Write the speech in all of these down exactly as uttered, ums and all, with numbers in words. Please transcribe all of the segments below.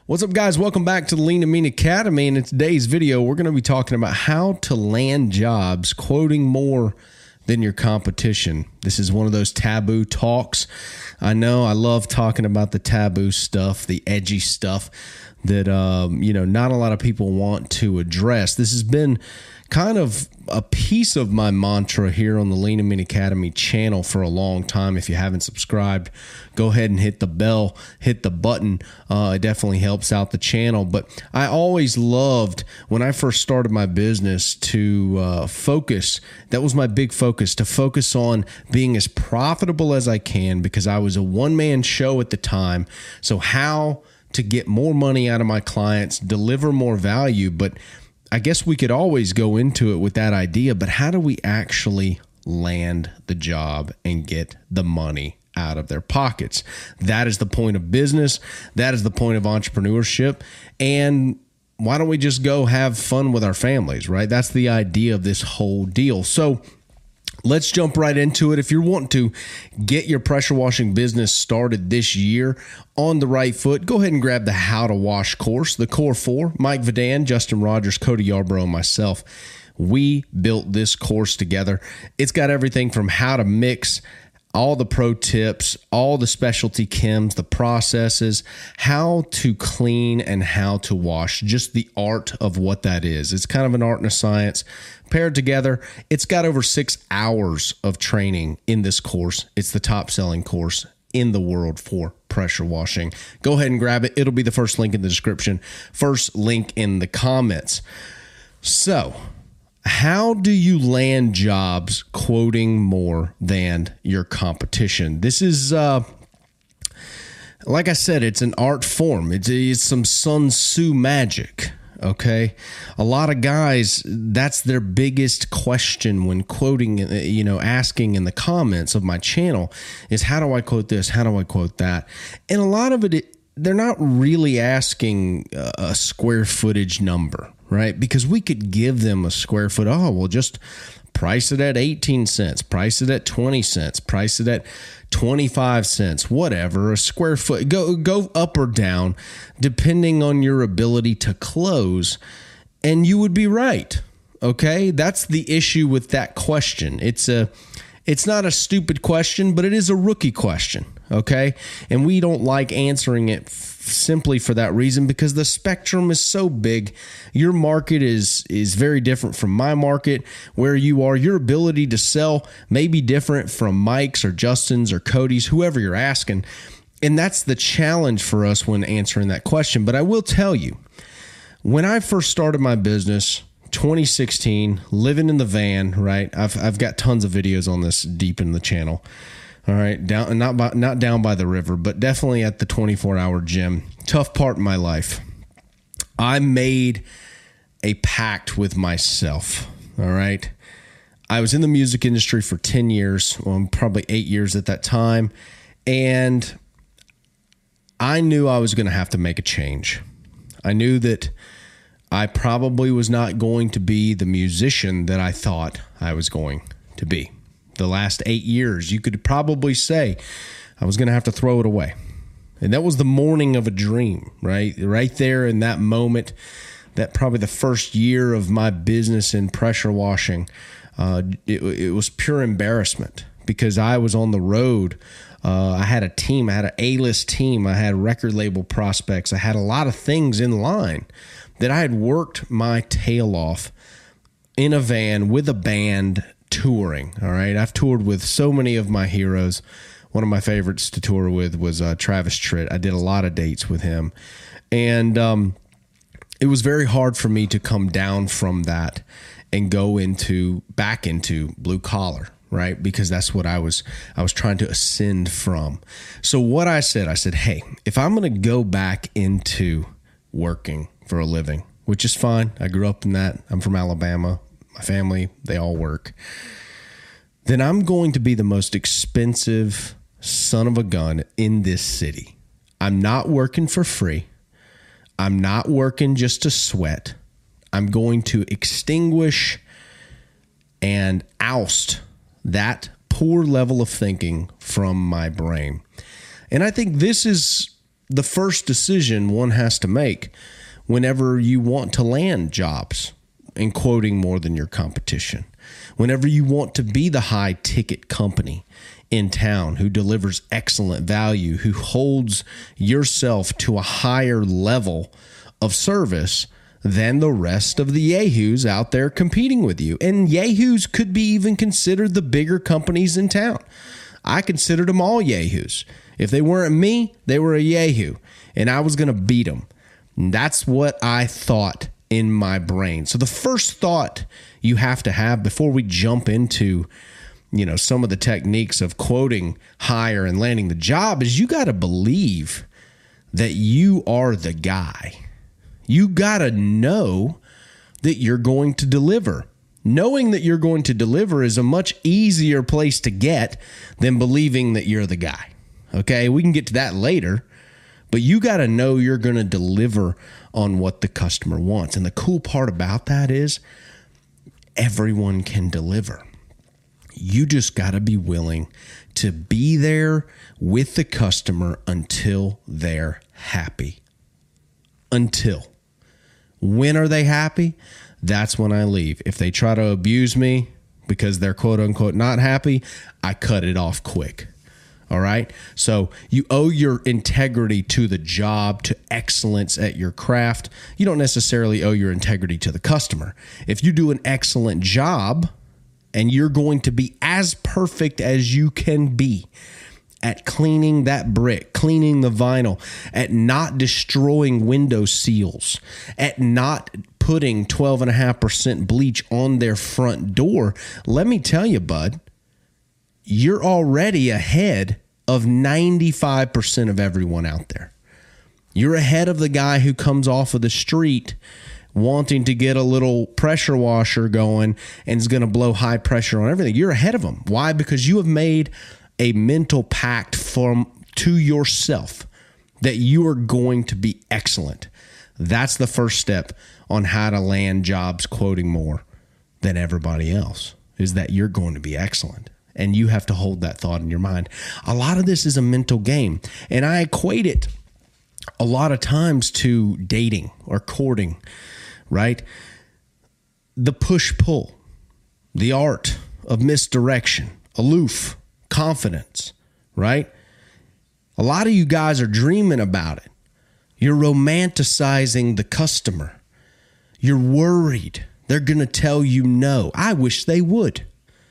What's up, guys? Welcome back to the Lean and Mean Academy. And in today's video, we're going to be talking about how to land jobs quoting more than your competition. This is one of those taboo talks. I know I love talking about the taboo stuff, the edgy stuff that, um, you know, not a lot of people want to address. This has been kind of a piece of my mantra here on the Lean and Mean Academy channel for a long time. If you haven't subscribed, go ahead and hit the bell, hit the button. Uh, it definitely helps out the channel. But I always loved, when I first started my business, to uh, focus. That was my big focus, to focus on being as profitable as I can, because I was a one-man show at the time. So how to get more money out of my clients, deliver more value. But I guess we could always go into it with that idea, but how do we actually land the job and get the money out of their pockets? That is the point of business. That is the point of entrepreneurship. And why don't we just go have fun with our families, right? That's the idea of this whole deal. So let's jump right into it. If you're wanting to get your pressure washing business started this year on the right foot, go ahead and grab the How to Wash course, the Core Four. Mike Vadan, Justin Rogers, Cody Yarbrough, and myself, we built this course together. It's got everything from how to mix, all the pro tips, all the specialty chems, the processes, how to clean and how to wash, just the art of what that is. It's kind of an art and a science paired together. It's got over six hours of training in this course. It's the top selling course in the world for pressure washing. Go ahead and grab it. It'll be the first link in the description, first link in the comments. So, how do you land jobs quoting more than your competition? This is, uh, like I said, it's an art form. It's, it's some Sun Tzu magic, okay? A lot of guys, that's their biggest question when quoting, you know, asking in the comments of my channel is, how do I quote this? How do I quote that? And a lot of it, they're not really asking a square footage number, right? Because we could give them a square foot. Oh, well, just price it at eighteen cents, price it at twenty cents, price it at twenty-five cents, whatever, a square foot. Go, go up or down, depending on your ability to close. And you would be right. Okay. That's the issue with that question. It's a, it's not a stupid question, but it is a rookie question. Okay. And we don't like answering it f- simply for that reason, because the spectrum is so big. Your market is, is very different from my market. Where you are, your ability to sell may be different from Mike's or Justin's or Cody's, whoever you're asking. And that's the challenge for us when answering that question. But I will tell you, when I first started my business, twenty sixteen, living in the van, right? I've, I've got tons of videos on this deep in the channel. All right, down not by, not down by the river, but definitely at the twenty-four hour gym. Tough part in my life. I made a pact with myself. All right, I was in the music industry for ten years, well, probably eight years at that time, and I knew I was going to have to make a change. I knew that I probably was not going to be the musician that I thought I was going to be. The last eight years, you could probably say I was going to have to throw it away. And that was the morning of a dream, right? Right there in that moment, that probably the first year of my business in pressure washing, uh, it, it was pure embarrassment, because I was on the road. Uh, I had a team. I had an A-list team. I had record label prospects. I had a lot of things in line that I had worked my tail off in a van with a band, touring. All right. I've toured with so many of my heroes. One of my favorites to tour with was uh, Travis Tritt. I did a lot of dates with him. And um, it was very hard for me to come down from that and go into back into blue collar, right? Because that's what I was, I was trying to ascend from. So what I said, I said, hey, if I'm going to go back into working for a living, which is fine. I grew up in that. I'm from Alabama. My family, they all work. Then I'm going to be the most expensive son of a gun in this city. I'm not working for free. I'm not working just to sweat. I'm going to extinguish and oust that poor level of thinking from my brain. And I think this is the first decision one has to make whenever you want to land jobs and quoting more than your competition. Whenever you want to be the high ticket company in town who delivers excellent value, who holds yourself to a higher level of service than the rest of the yahoos out there competing with you. And yahoos could be even considered the bigger companies in town. I considered them all yahoos. If they weren't me, they were a yahoo, and I was going to beat them. And that's what I thought in my brain. So the first thought you have to have before we jump into, you know, some of the techniques of quoting higher and landing the job is you got to believe that you are the guy. You got to know that you're going to deliver. Knowing that you're going to deliver is a much easier place to get than believing that you're the guy. Okay, we can get to that later, but you got to know you're going to deliver on what the customer wants. And the cool part about that is everyone can deliver. You just got to be willing to be there with the customer until they're happy. Until. When are they happy? That's when I leave. If they try to abuse me because they're quote unquote not happy, I cut it off quick. All right. So you owe your integrity to the job, to excellence at your craft. You don't necessarily owe your integrity to the customer. If you do an excellent job and you're going to be as perfect as you can be at cleaning that brick, cleaning the vinyl, at not destroying window seals, at not putting twelve point five percent bleach on their front door, let me tell you, bud, you're already ahead of ninety-five percent of everyone out there. You're ahead of the guy who comes off of the street wanting to get a little pressure washer going and is going to blow high pressure on everything. You're ahead of them. Why? Because you have made a mental pact from to yourself that you are going to be excellent. That's the first step on how to land jobs quoting more than everybody else, is that you're going to be excellent. And you have to hold that thought in your mind. A lot of this is a mental game. And I equate it a lot of times to dating or courting, right? The push-pull, the art of misdirection, aloof, confidence, right? A lot of you guys are dreaming about it. You're romanticizing the customer. You're worried they're going to tell you no. I wish they would.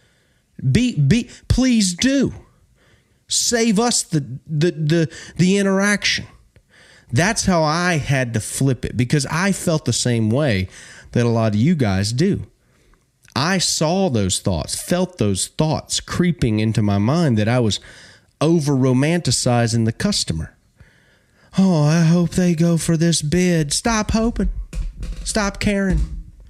Be be please do. Save us the the the the interaction. That's how I had to flip it, because I felt the same way that a lot of you guys do. I saw those thoughts, felt those thoughts creeping into my mind that I was over romanticizing the customer. Oh, I hope they go for this bid. Stop hoping. Stop caring.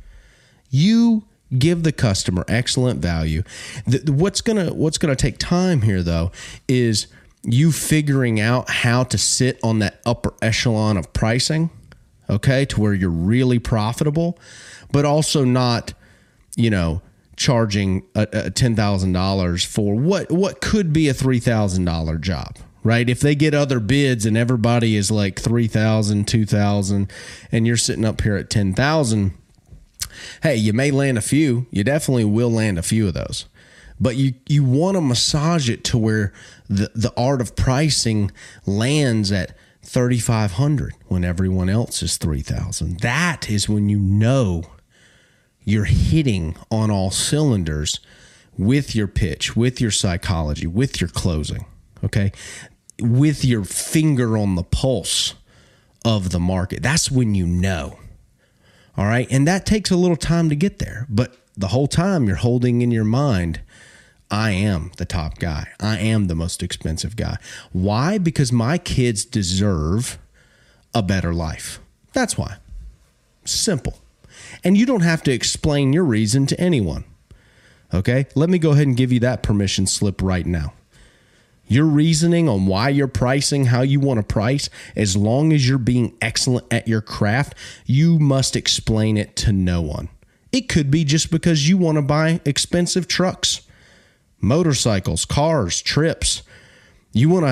You give the customer excellent value. The, the, what's gonna what's gonna take time here, though, is you figuring out how to sit on that upper echelon of pricing, okay, to where you're really profitable, but also not, you know, charging a, a ten thousand dollars for what what could be a three thousand dollars job. Right? If they get other bids and everybody is like three thousand, two thousand, and you're sitting up here at ten thousand, hey, you may land a few. You definitely will land a few of those. But you, you want to massage it to where the, the art of pricing lands at thirty-five hundred when everyone else is three thousand. That is when you know you're hitting on all cylinders with your pitch, with your psychology, with your closing, okay? With your finger on the pulse of the market. That's when you know. All right. And that takes a little time to get there. But the whole time you're holding in your mind, I am the top guy. I am the most expensive guy. Why? Because my kids deserve a better life. That's why. Simple. And you don't have to explain your reason to anyone. Okay. Let me go ahead and give you that permission slip right now. Your reasoning on why you're pricing how you want to price, as long as you're being excellent at your craft, you must explain it to no one. It could be just because you want to buy expensive trucks, motorcycles, cars, trips. You want to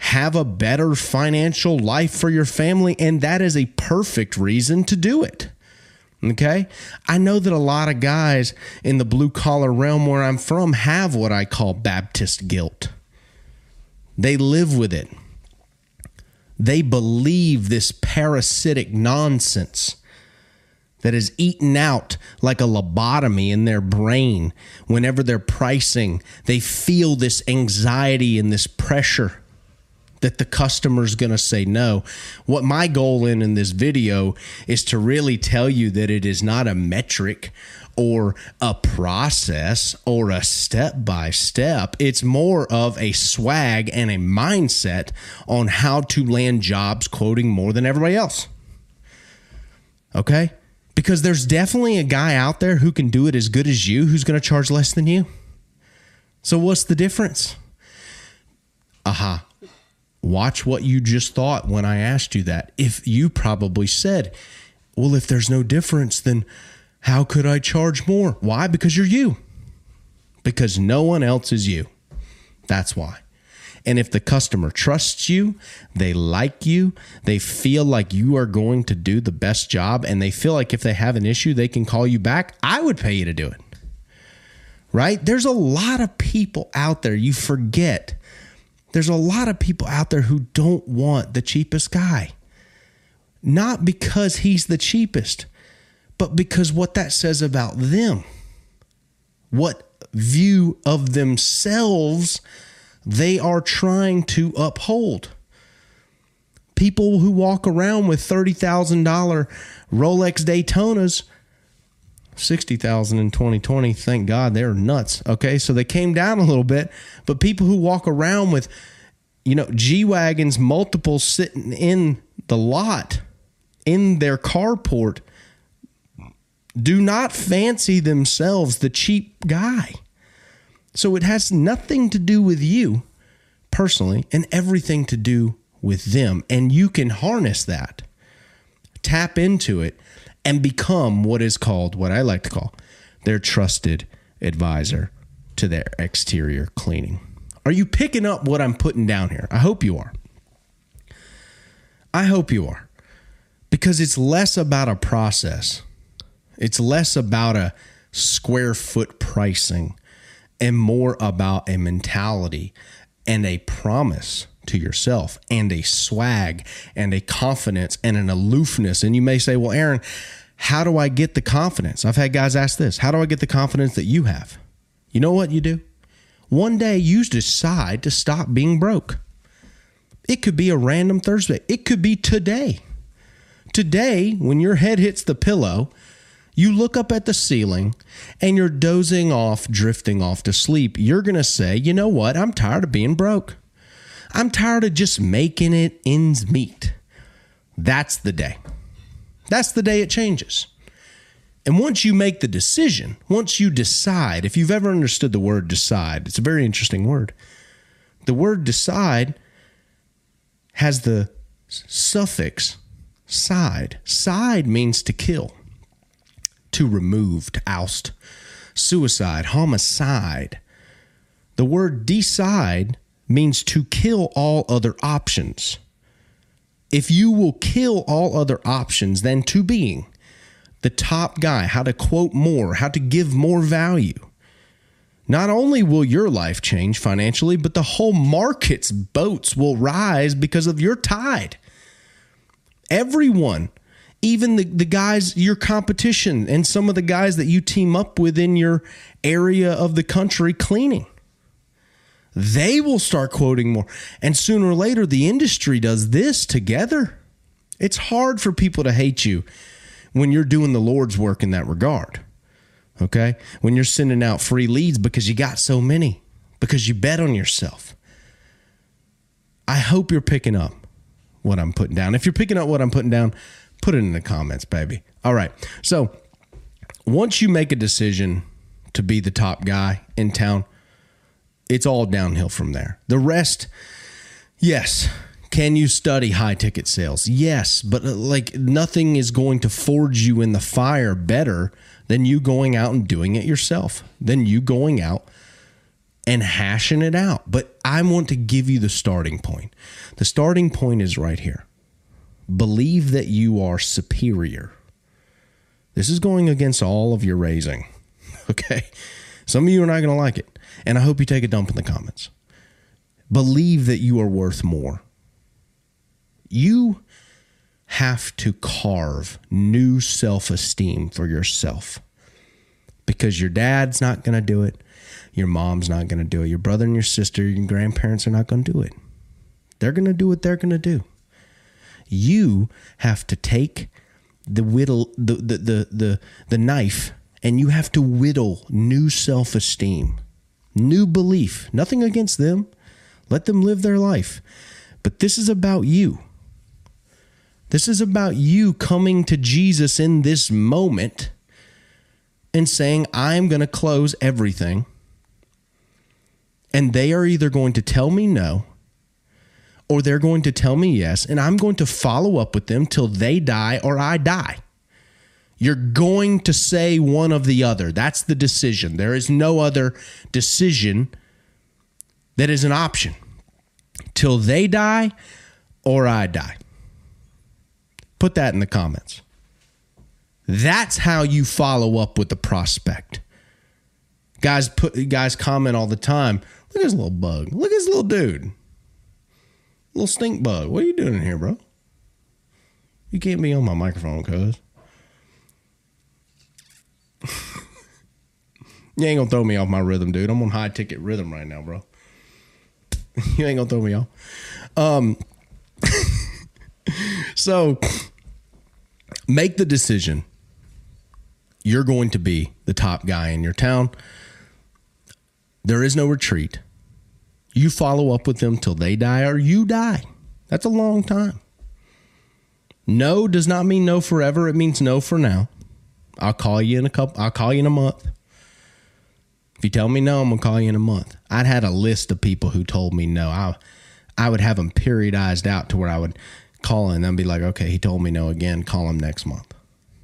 have a better financial life for your family, and that is a perfect reason to do it. Okay? I know that a lot of guys in the blue collar realm where I'm from have what I call Baptist guilt. They live with it. They believe this parasitic nonsense that is eaten out like a lobotomy in their brain. Whenever they're pricing, they feel this anxiety and this pressure that the customer's going to say no. What my goal in, in this video is to really tell you that it is not a metric or a process or a step-by-step. It's more of a swag and a mindset on how to land jobs quoting more than everybody else. Okay? Because there's definitely a guy out there who can do it as good as you who's going to charge less than you. So what's the difference? Aha. Watch what you just thought when I asked you that. If you probably said, well, if there's no difference, then how could I charge more? Why? Because you're you. Because no one else is you. That's why. And if the customer trusts you, they like you, they feel like you are going to do the best job, and they feel like if they have an issue, they can call you back, I would pay you to do it. Right? There's a lot of people out there, you forget. There's a lot of people out there who don't want the cheapest guy. Not because he's the cheapest, but because what that says about them. What view of themselves they are trying to uphold. People who walk around with thirty thousand dollars Rolex Daytonas, sixty thousand dollars in twenty twenty, thank God, they're nuts. Okay, so they came down a little bit, but people who walk around with, you know, G-Wagons, multiple sitting in the lot, in their carport, do not fancy themselves the cheap guy. So it has nothing to do with you personally and everything to do with them. And you can harness that, tap into it, and become what is called, what I like to call, their trusted advisor to their exterior cleaning. Are you picking up what I'm putting down here? I hope you are. I hope you are. Because it's less about a process. It's less about a square foot pricing and more about a mentality and a promise to yourself and a swag and a confidence and an aloofness. And you may say, well, Aaron, how do I get the confidence? I've had guys ask this. How do I get the confidence that you have? You know what you do? One day you decide to stop being broke. It could be a random Thursday. It could be today. Today, when your head hits the pillow, you look up at the ceiling and you're dozing off, drifting off to sleep. You're going to say, you know what? I'm tired of being broke. I'm tired of just making it ends meet. That's the day. That's the day it changes. And once you make the decision, once you decide, if you've ever understood the word decide, it's a very interesting word. The word decide has the suffix side. Side means to kill, to remove, to oust. Suicide, homicide. The word decide means to kill all other options. If you will kill all other options, then to being the top guy, how to quote more, how to give more value, not only will your life change financially, but the whole market's boats will rise because of your tide. Everyone, even the, the guys, your competition, and some of the guys that you team up with in your area of the country cleaning, they will start quoting more. And sooner or later, the industry does this together. It's hard for people to hate you when you're doing the Lord's work in that regard. Okay? When you're sending out free leads because you got so many, because you bet on yourself. I hope you're picking up what I'm putting down. If you're picking up what I'm putting down, put it in the comments, baby. All right. So once you make a decision to be the top guy in town, it's all downhill from there. The rest, yes. Can you study high ticket sales? Yes, but like nothing is going to forge you in the fire better than you going out and doing it yourself, than you going out and hashing it out. But I want to give you the starting point. The starting point is right here. Believe that you are superior. This is going against all of your raising. Okay? Some of you are not going to like it. And I hope you take a dump in the comments. Believe that you are worth more. You have to carve new self-esteem for yourself. Because your dad's not going to do it. Your mom's not going to do it. Your brother and your sister, your grandparents are not going to do it. They're going to do what they're going to do. You have to take the whittle, the, the, the, the, the knife, and you have to whittle new self-esteem, new belief. Nothing against them. Let them live their life. But this is about you. This is about you coming to Jesus in this moment and saying, I'm going to close everything. And they are either going to tell me no, or they're going to tell me yes, and I'm going to follow up with them till they die or I die. You're going to say one of the other. That's the decision. There is no other decision that is an option. Till they die or I die. Put that in the comments. That's how you follow up with the prospect. Guys put guys comment all the time. Look at this little bug. Look at this little dude. Little stink bug. What are you doing in here, bro? You can't be on my microphone, cuz. You ain't gonna throw me off my rhythm, dude. I'm on high ticket rhythm right now, bro. You ain't gonna throw me off. Um, so make the decision. You're going to be the top guy in your town. There is no retreat. You follow up with them till they die or you die. That's a long time. No does not mean no forever. It means no for now. I'll call you in a couple. I'll call you in a month. If you tell me no, I'm gonna call you in a month. I'd had a list of people who told me no. I, I would have them periodized out to where I would call and then be like, okay, he told me no again. Call him next month.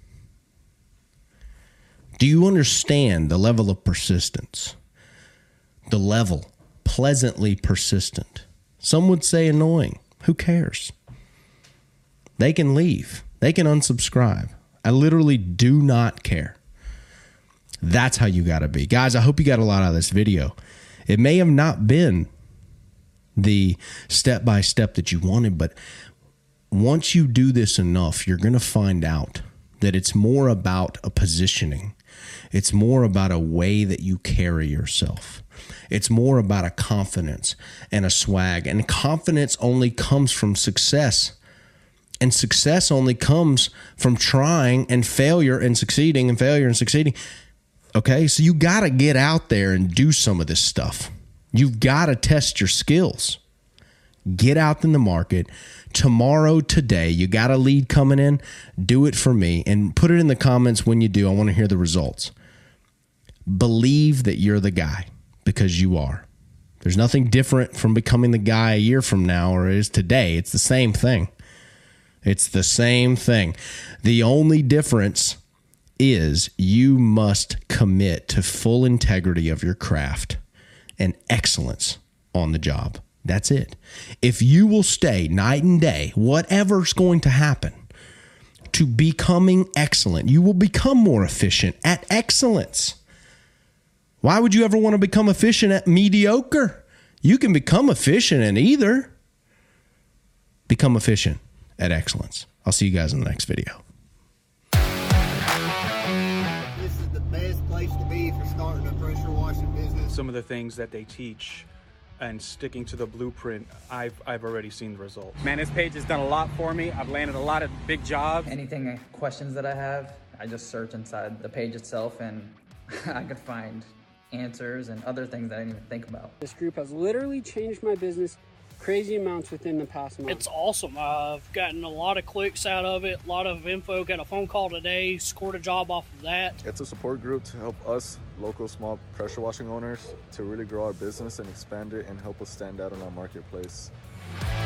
Do you understand the level of persistence? The level. Pleasantly persistent. Some would say annoying. Who cares? They can leave. They can unsubscribe. I literally do not care. That's how you got to be. Guys, I hope you got a lot out of this video. It may have not been the step-by-step that you wanted, but once you do this enough, you're going to find out that it's more about a positioning. It's more about a way that you carry yourself. It's more about a confidence and a swag. And confidence only comes from success. And success only comes from trying and failure and succeeding and failure and succeeding. Okay, so you got to get out there and do some of this stuff. You've got to test your skills. Get out in the market. Tomorrow, today, you got a lead coming in. Do it for me. And put it in the comments when you do. I want to hear the results. Believe that you're the guy. Because you are. There's nothing different from becoming the guy a year from now or it is today. It's the same thing. It's the same thing. The only difference is you must commit to full integrity of your craft and excellence on the job. That's it. If you will stay night and day, whatever's going to happen, to becoming excellent, you will become more efficient at excellence. Why would you ever want to become efficient at mediocre? You can become efficient in either. Become efficient at excellence. I'll see you guys in the next video. This is the best place to be for starting a pressure washing business. Some of the things that they teach and sticking to the blueprint, I've, I've already seen the results. Man, this page has done a lot for me. I've landed a lot of big jobs. Anything, questions that I have, I just search inside the page itself and I could find answers and other things that I didn't even think about. This group has literally changed my business crazy amounts within the past month. It's awesome. I've gotten a lot of clicks out of it, a lot of info. Got a phone call today, scored a job off of that. It's a support group to help us, local small pressure washing owners, to really grow our business and expand it and help us stand out in our marketplace.